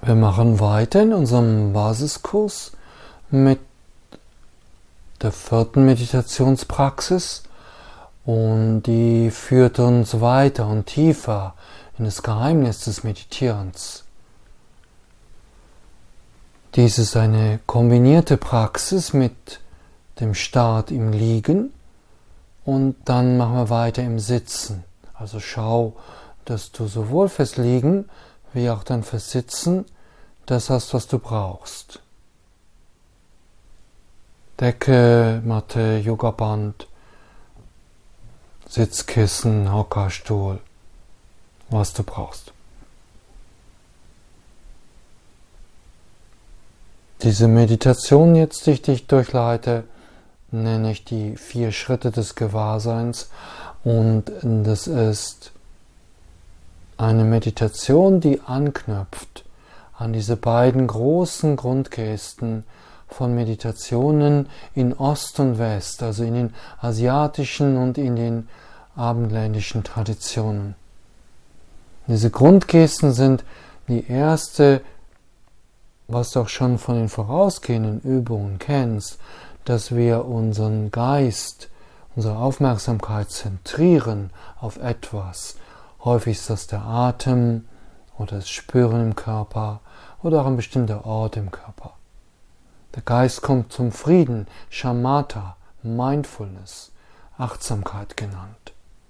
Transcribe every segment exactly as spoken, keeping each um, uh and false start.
Wir machen weiter in unserem Basiskurs mit der vierten Meditationspraxis und die führt uns weiter und tiefer in das Geheimnis des Meditierens. Dies ist eine kombinierte Praxis mit dem Start im Liegen und dann machen wir weiter im Sitzen. Also schau, dass du sowohl fürs Liegen wie auch dann fürs Sitzen das hast, was du brauchst. Decke, Matte, Yogaband, Sitzkissen, Hockerstuhl, was du brauchst. Diese Meditation jetzt, die ich dich durchleite, nenne ich die vier Schritte des Gewahrseins und das ist eine Meditation, die anknüpft an diese beiden großen Grundgesten von Meditationen in Ost und West, also in den asiatischen und in den abendländischen Traditionen. Diese Grundgesten sind die erste, was du auch schon von den vorausgehenden Übungen kennst, dass wir unseren Geist, unsere Aufmerksamkeit zentrieren auf etwas. Häufig ist das der Atem oder das Spüren im Körper oder auch ein bestimmter Ort im Körper. Der Geist kommt zum Frieden, Shamatha, Mindfulness, Achtsamkeit genannt.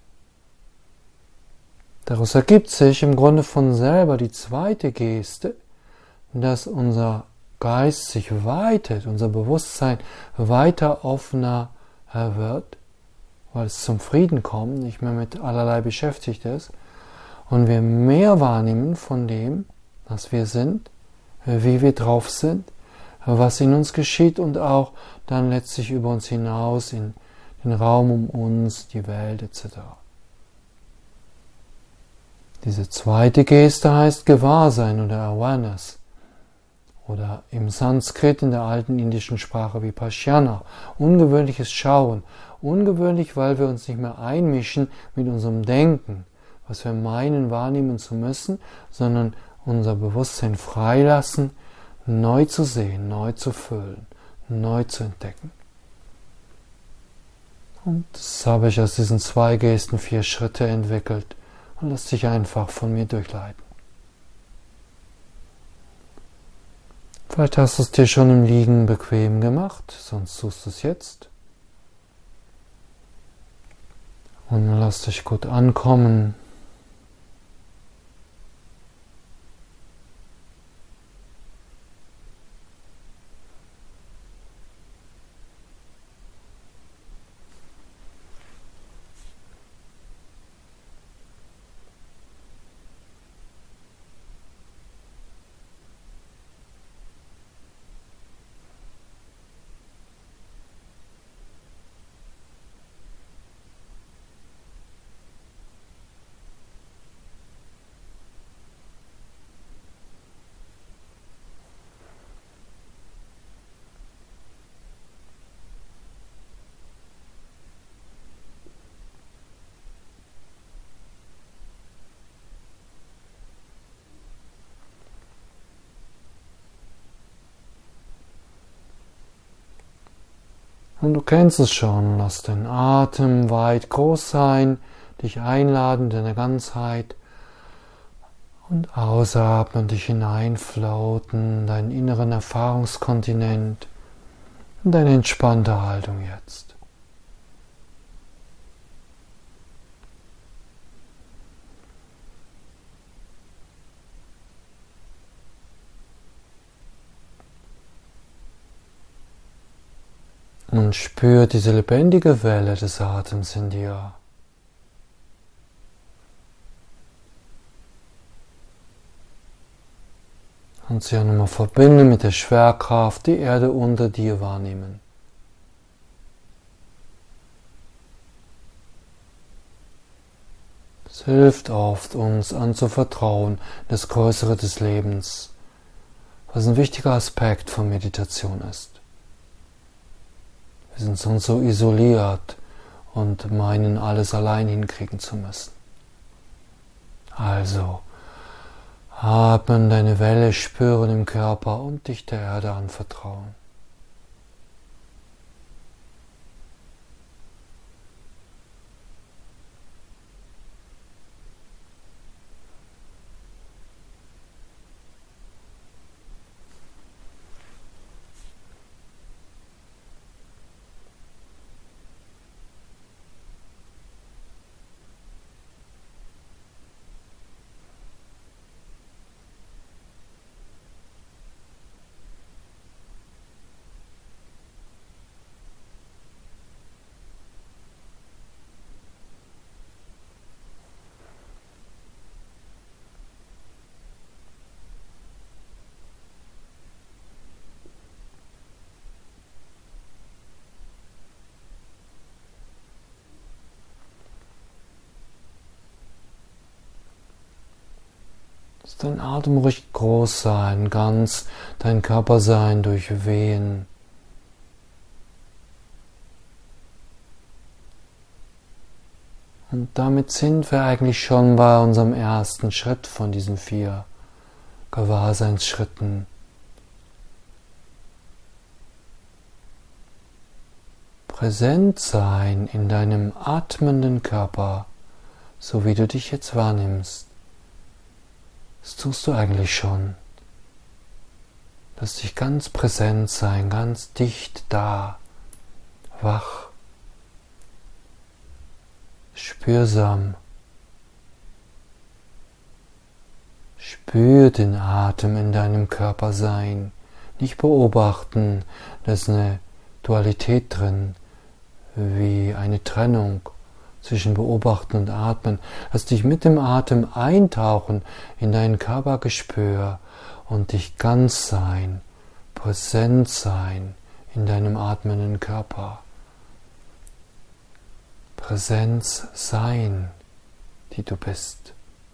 Daraus ergibt sich im Grunde von selber die zweite Geste, dass unser Geist sich weitet, unser Bewusstsein weiter offener wird, weil es zum Frieden kommt, nicht mehr mit allerlei beschäftigt ist und wir mehr wahrnehmen von dem, was wir sind, wie wir drauf sind, was in uns geschieht und auch dann letztlich über uns hinaus in den Raum um uns, die Welt et cetera. Diese zweite Geste heißt Gewahrsein oder Awareness oder im Sanskrit in der alten indischen Sprache Vipassana, ungewöhnliches Schauen. Ungewöhnlich, weil wir uns nicht mehr einmischen mit unserem Denken, was wir meinen wahrnehmen zu müssen, sondern unser Bewusstsein freilassen, neu zu sehen, neu zu füllen, neu zu entdecken. Und das habe ich aus diesen zwei Gesten vier Schritte entwickelt und lass dich einfach von mir durchleiten. Vielleicht hast du es dir schon im Liegen bequem gemacht, sonst tust du es jetzt. Und lass dich gut ankommen. Und du kennst es schon, lass den Atem weit groß sein, dich einladen in deine Ganzheit und ausatmen, dich hineinfloaten, deinen inneren Erfahrungskontinent und deine entspannte Haltung jetzt. Und spür diese lebendige Welle des Atems in dir. Und sie auch nochmal verbinden mit der Schwerkraft, die Erde unter dir wahrnehmen. Es hilft oft, uns anzuvertrauen, das Größere des Lebens, was ein wichtiger Aspekt von Meditation ist. Wir sind sonst so isoliert und meinen, alles allein hinkriegen zu müssen. Also Atmen, deine Welle spüren im Körper und dich der Erde anvertrauen. Lass dein Atem ruhig groß sein, ganz dein Körper sein durch Wehen. Und damit sind wir eigentlich schon bei unserem ersten Schritt von diesen vier Gewahrseinsschritten. Präsent sein in deinem atmenden Körper, so wie du dich jetzt wahrnimmst. Das tust du eigentlich schon. Lass dich ganz präsent sein, ganz dicht da, wach, spürsam. Spür den Atem in deinem Körper sein, nicht beobachten, da ist eine Dualität drin, wie eine Trennung zwischen Beobachten und Atmen. Lass dich mit dem Atem eintauchen in dein Körpergespür und dich ganz sein, präsent sein in deinem atmenden Körper. Präsenz sein, die du bist.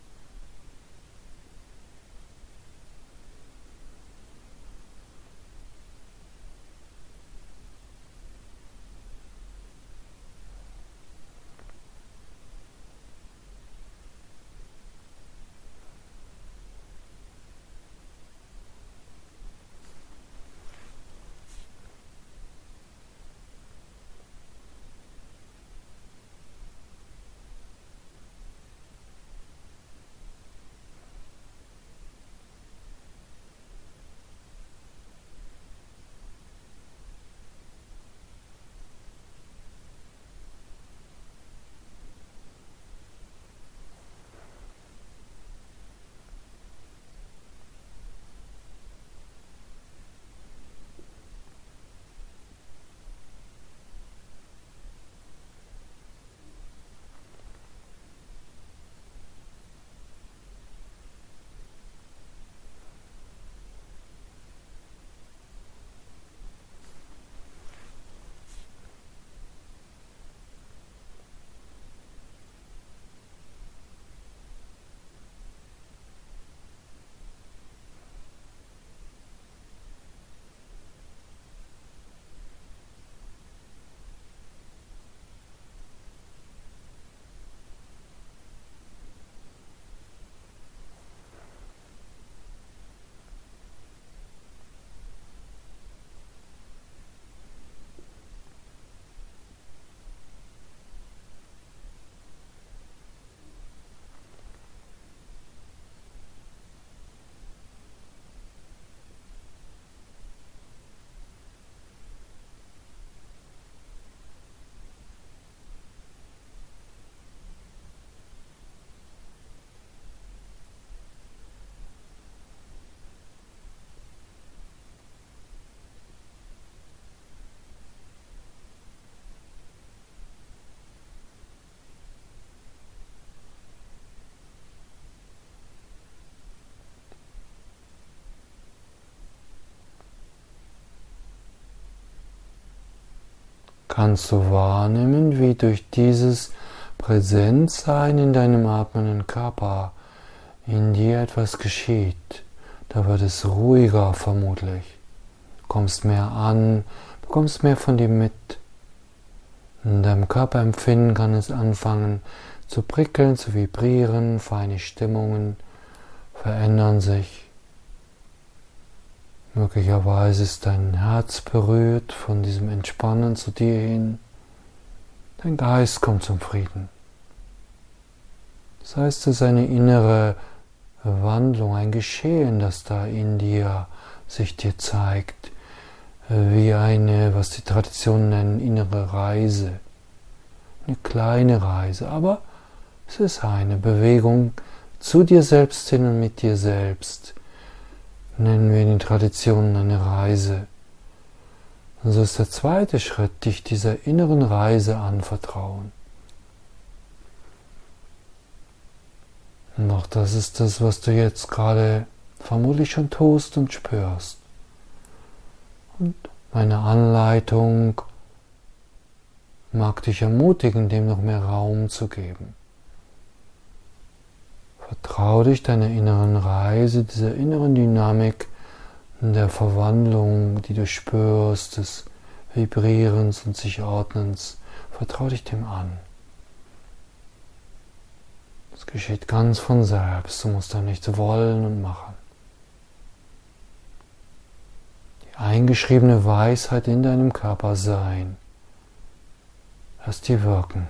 Kannst du wahrnehmen, wie durch dieses Präsentsein in deinem atmenden Körper in dir etwas geschieht. Da wird es ruhiger vermutlich. Du kommst mehr an, bekommst mehr von dir mit. In deinem Körperempfinden kann es anfangen zu prickeln, zu vibrieren, feine Stimmungen, verändern sich. Möglicherweise ist dein Herz berührt von diesem Entspannen zu dir hin. Dein Geist kommt zum Frieden. Das heißt, es ist eine innere Wandlung, ein Geschehen, das da in dir sich dir zeigt, wie eine, was die Traditionen nennen, innere Reise. Eine kleine Reise, aber es ist eine Bewegung zu dir selbst hin und mit dir selbst. Nennen wir in den Traditionen eine Reise. Und so ist der zweite Schritt, dich dieser inneren Reise anvertrauen. Und auch das ist das, was du jetzt gerade vermutlich schon tust und spürst. Und meine Anleitung mag dich ermutigen, dem noch mehr Raum zu geben. Vertraue dich deiner inneren Reise, dieser inneren Dynamik der Verwandlung, die du spürst, des Vibrierens und sich Ordnens. Vertraue dich dem an. Das geschieht ganz von selbst, du musst da nichts wollen und machen. Die eingeschriebene Weisheit in deinem Körper sein. Lass die wirken.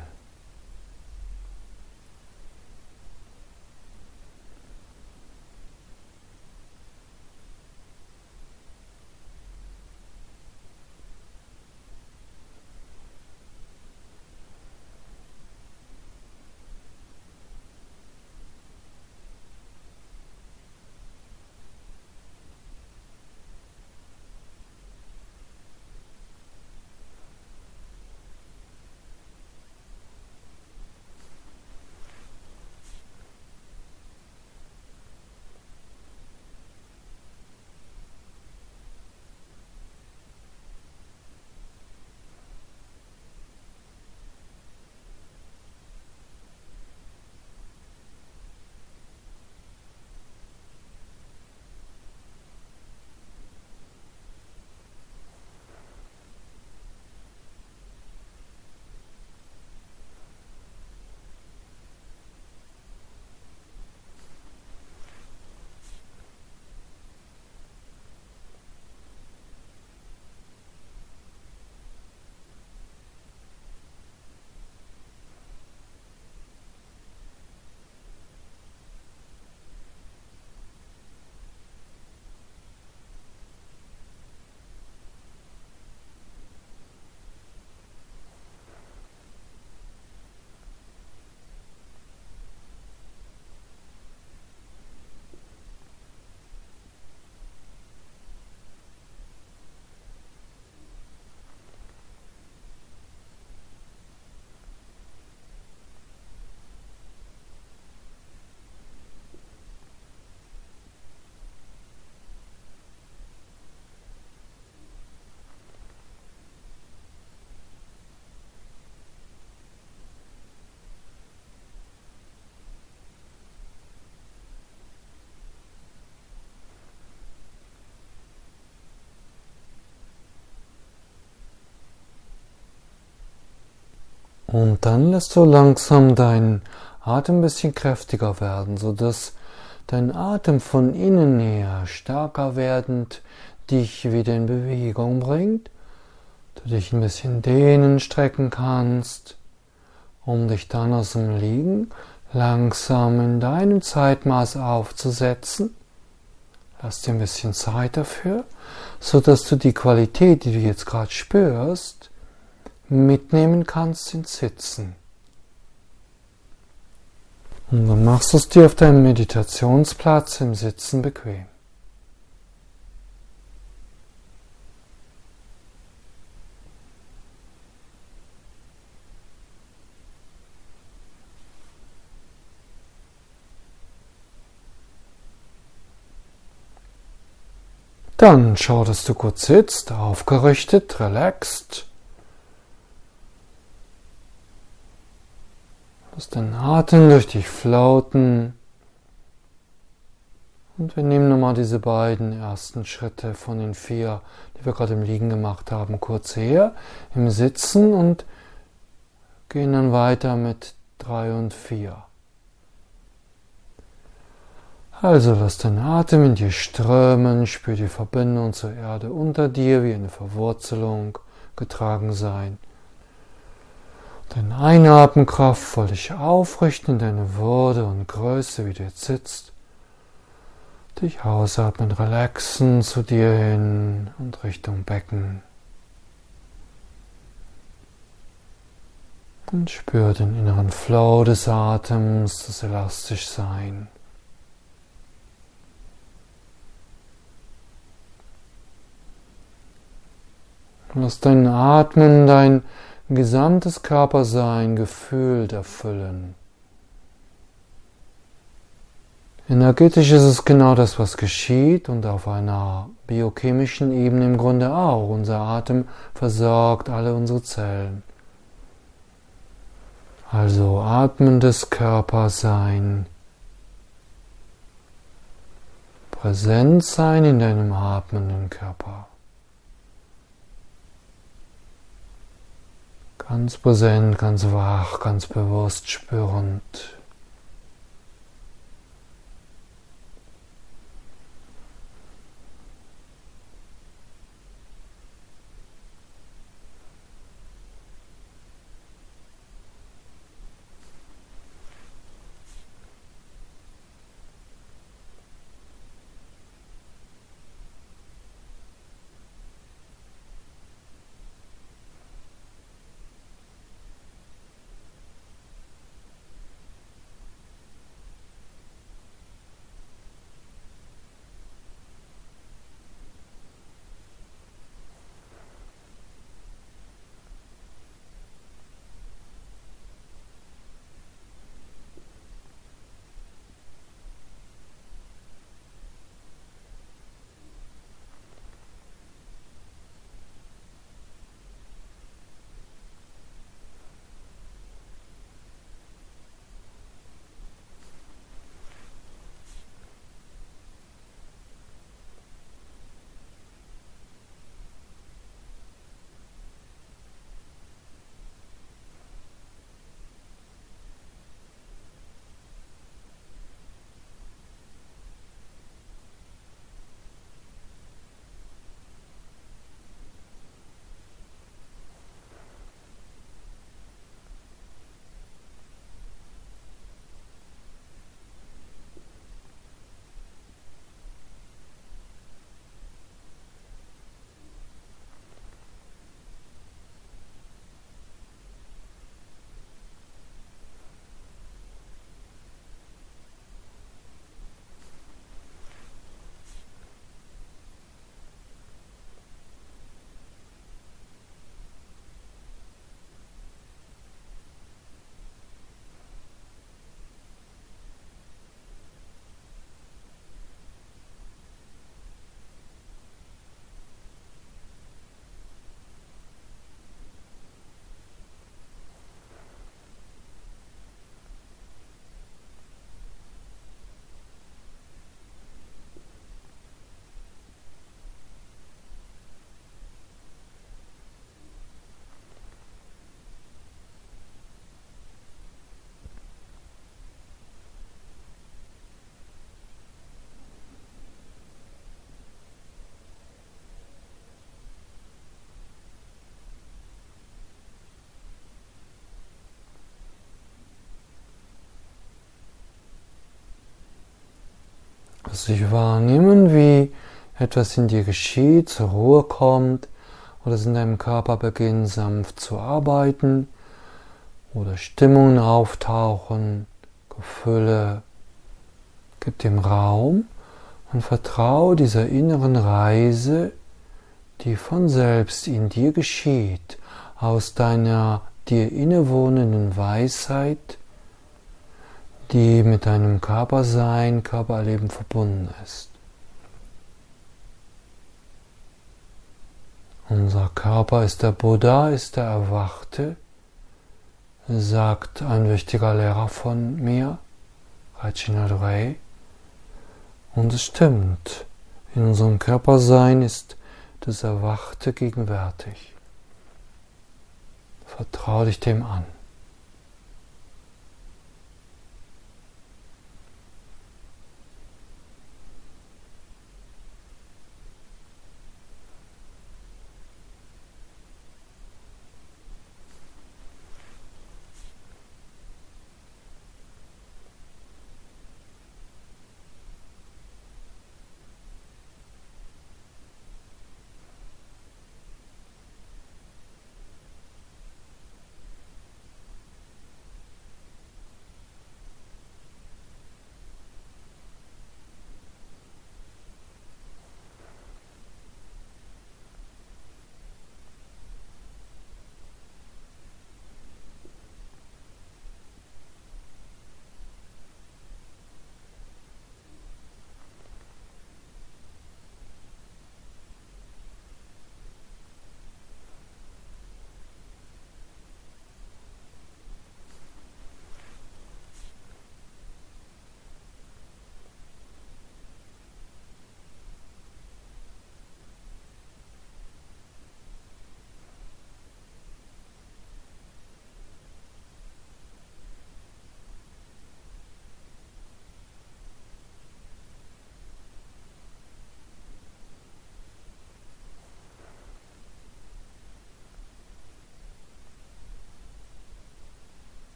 Und dann lässt du langsam deinen Atem ein bisschen kräftiger werden, sodass dein Atem von innen her stärker werdend dich wieder in Bewegung bringt. Du dich ein bisschen dehnen, strecken kannst, um dich dann aus dem Liegen langsam in deinem Zeitmaß aufzusetzen. Lass dir ein bisschen Zeit dafür, sodass du die Qualität, die du jetzt gerade spürst, mitnehmen kannst ins Sitzen. Und dann machst du es dir auf deinem Meditationsplatz im Sitzen bequem. Dann schau, dass du gut sitzt, aufgerichtet, relaxed. Lass den Atem durch dich floaten. Und wir nehmen nochmal diese beiden ersten Schritte von den vier, die wir gerade im Liegen gemacht haben, kurz her, im Sitzen und gehen dann weiter mit drei und vier. Also lass den Atem in dir strömen, spür die Verbindung zur Erde unter dir wie eine Verwurzelung getragen sein. Dein Einatmen kraftvoll dich aufrichten in deine Würde und Größe, wie du jetzt sitzt. Dich ausatmen, relaxen zu dir hin und Richtung Becken. Und spür den inneren Flow des Atems, das elastisch sein. Lass dein Atmen, dein gesamtes Körpersein gefühlt erfüllen. Energetisch ist es genau das, was geschieht und auf einer biochemischen Ebene im Grunde auch. Unser Atem versorgt alle unsere Zellen. Also atmendes Körpersein, präsent sein in deinem atmenden Körper. Ganz präsent, ganz wach, ganz bewusst spürend. Lass dich wahrnehmen, wie etwas in dir geschieht, zur Ruhe kommt oder es in deinem Körper beginnt sanft zu arbeiten oder Stimmungen auftauchen, Gefühle. Gib dem Raum und vertraue dieser inneren Reise, die von selbst in dir geschieht, aus deiner dir innewohnenden Weisheit, die mit deinem Körpersein, Körperleben verbunden ist. Unser Körper ist der Buddha, ist der Erwachte, sagt ein wichtiger Lehrer von mir, Reginald Ray. Und es stimmt, in unserem Körpersein ist das Erwachte gegenwärtig. Vertraue dich dem an.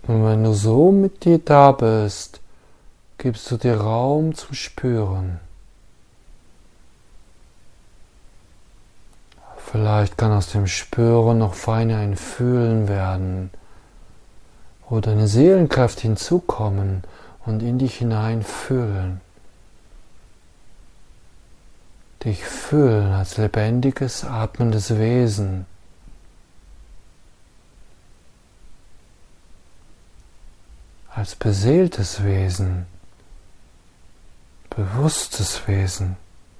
Und wenn du so mit dir da bist, gibst du dir Raum zum Spüren. Vielleicht kann aus dem Spüren noch feiner ein Fühlen werden, wo deine Seelenkraft hinzukommen und in dich hinein fühlen. Dich fühlen als lebendiges, atmendes Wesen. Als beseeltes Wesen, bewusstes Wesen.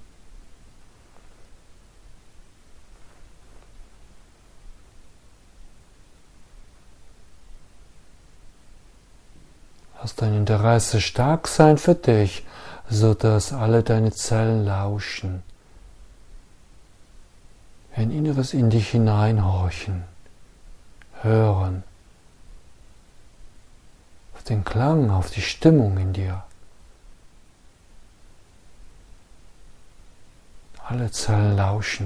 Lass dein Interesse stark sein für dich, sodass alle deine Zellen lauschen. Ein inneres in dich hineinhorchen, hören. Auf den Klang, auf die Stimmung in dir. Alle Zellen lauschen.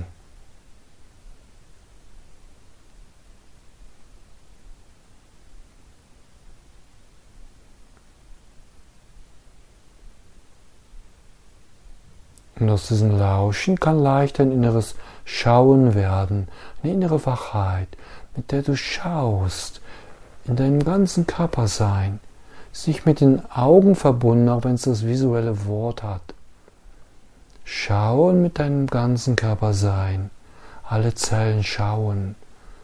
Und aus diesem Lauschen kann leicht ein inneres Schauen werden, eine innere Wachheit, mit der du schaust, in deinem ganzen Körper sein, ist nicht mit den Augen verbunden, auch wenn es das visuelle Wort hat. Schauen mit deinem ganzen Körper sein, alle Zellen schauen,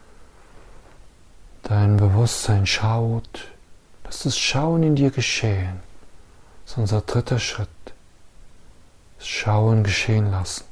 dein Bewusstsein schaut, lass das Schauen in dir geschehen. Das ist unser dritter Schritt. Das Schauen geschehen lassen.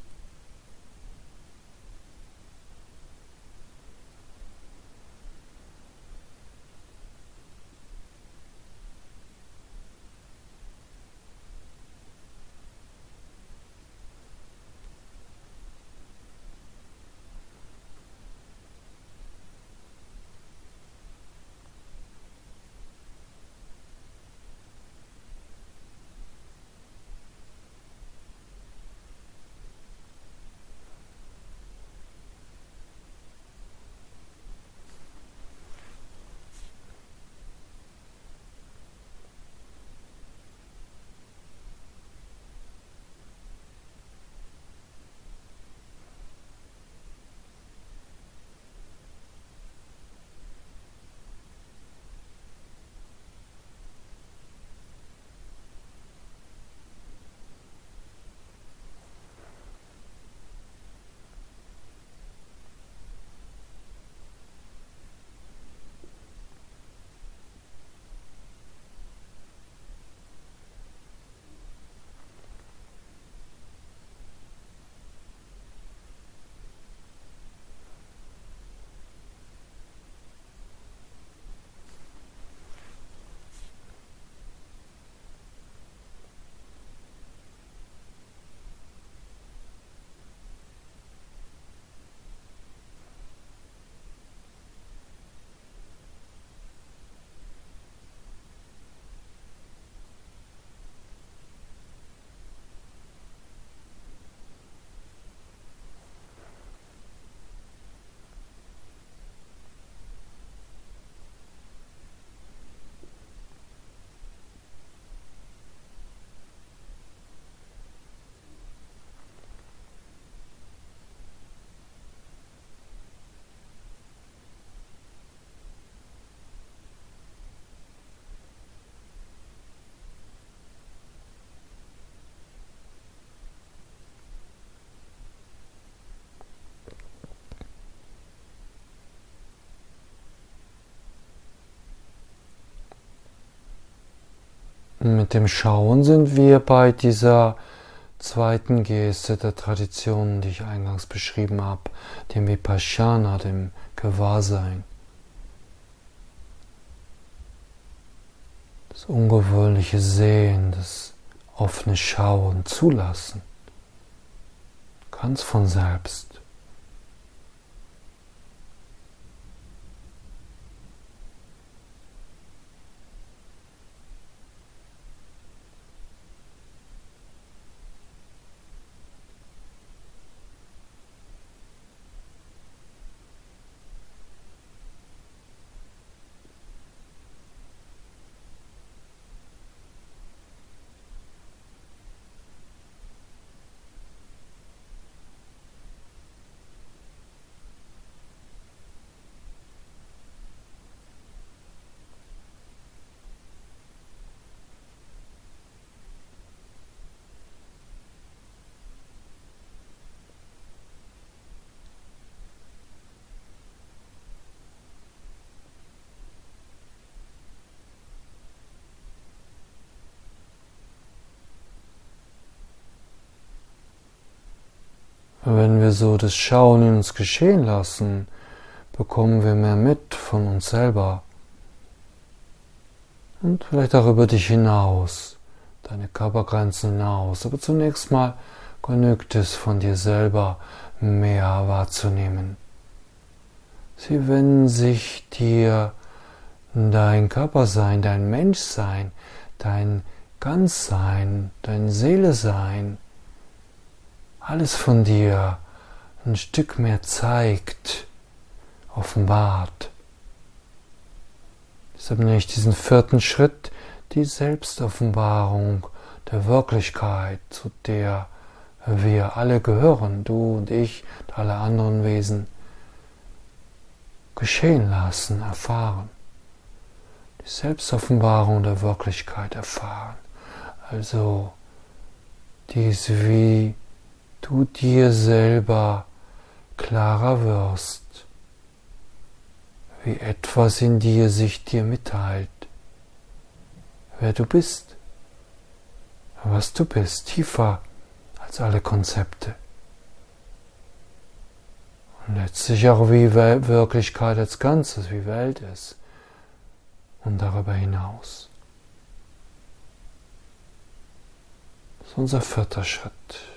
Mit dem Schauen sind wir bei dieser zweiten Geste der Tradition, die ich eingangs beschrieben habe, dem Vipassana, dem Gewahrsein. Das ungewöhnliche Sehen, das offene Schauen, Zulassen, ganz von selbst. Wenn wir so das Schauen in uns geschehen lassen, bekommen wir mehr mit von uns selber. Und vielleicht auch über dich hinaus, deine Körpergrenzen hinaus. Aber zunächst mal genügt es von dir selber mehr wahrzunehmen. Sie wenden sich dir dein Körpersein, dein Menschsein, dein Ganzsein, dein Seelesein, alles von dir ein Stück mehr zeigt, offenbart. Deshalb nenne ich diesen vierten Schritt die Selbstoffenbarung der Wirklichkeit, zu der wir alle gehören, du und ich und alle anderen Wesen, geschehen lassen, erfahren. Die Selbstoffenbarung der Wirklichkeit erfahren. Also dies, wie du dir selber klarer wirst, wie etwas in dir sich dir mitteilt, wer du bist, was du bist, tiefer als alle Konzepte. Und letztlich auch wie Wirklichkeit als Ganzes, wie Welt ist und darüber hinaus. Das ist unser vierter Schritt.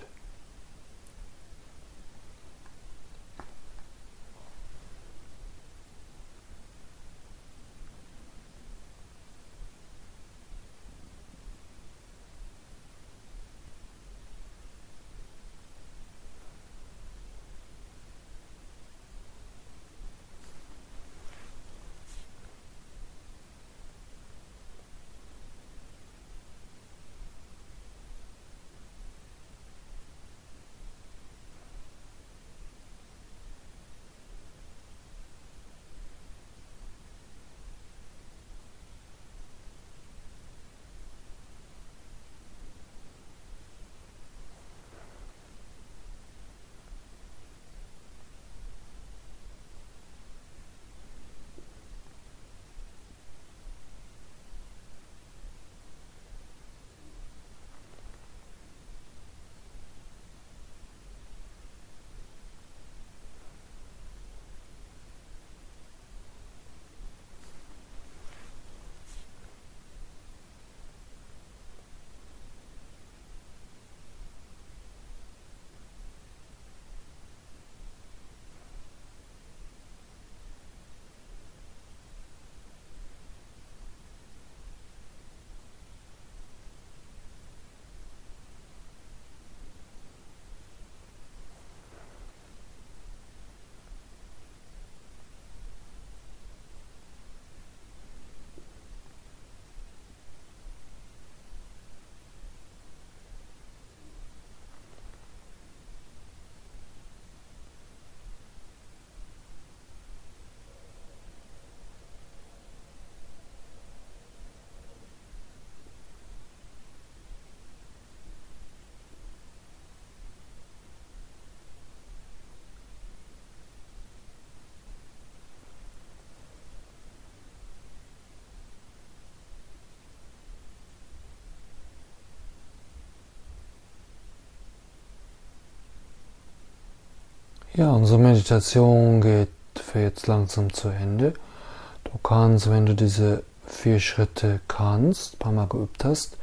Ja, unsere Meditation geht für jetzt langsam zu Ende. Du kannst, wenn du diese vier Schritte kannst, ein paar Mal geübt hast,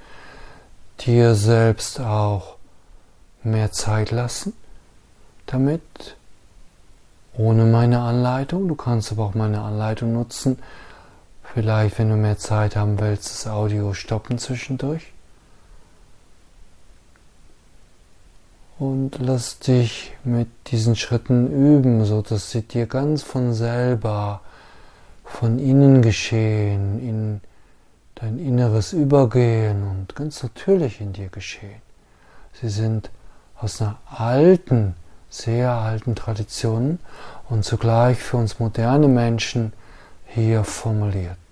dir selbst auch mehr Zeit lassen damit, ohne meine Anleitung. Du kannst aber auch meine Anleitung nutzen. Vielleicht, wenn du mehr Zeit haben willst, das Audio stoppen zwischendurch. Und lass dich mit diesen Schritten üben, so dass sie dir ganz von selber, von innen geschehen, in dein Inneres übergehen und ganz natürlich in dir geschehen. Sie sind aus einer alten, sehr alten Tradition und zugleich für uns moderne Menschen hier formuliert.